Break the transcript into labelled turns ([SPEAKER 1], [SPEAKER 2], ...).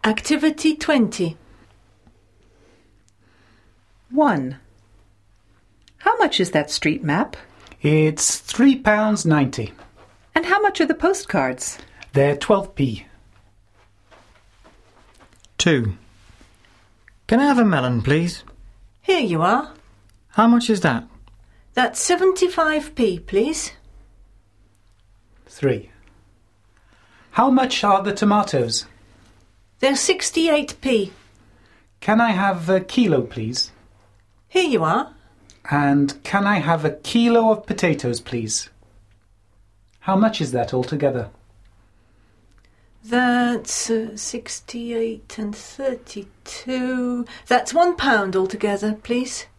[SPEAKER 1] Activity 20.
[SPEAKER 2] 1. How much is that street map?
[SPEAKER 3] It's £3.90.
[SPEAKER 2] And how much are the postcards?
[SPEAKER 3] They're 12p.
[SPEAKER 4] 2. Can I have a melon, please?
[SPEAKER 1] Here you are.
[SPEAKER 4] How much is that?
[SPEAKER 1] That's 75p, please.
[SPEAKER 3] 3. How much are the tomatoes?
[SPEAKER 1] They're 68p.
[SPEAKER 3] Can I have a kilo, please?
[SPEAKER 1] Here you are.
[SPEAKER 3] And can I have a kilo of potatoes, please? How much is that altogether?
[SPEAKER 1] That's 68 and 32. That's £1 altogether, please.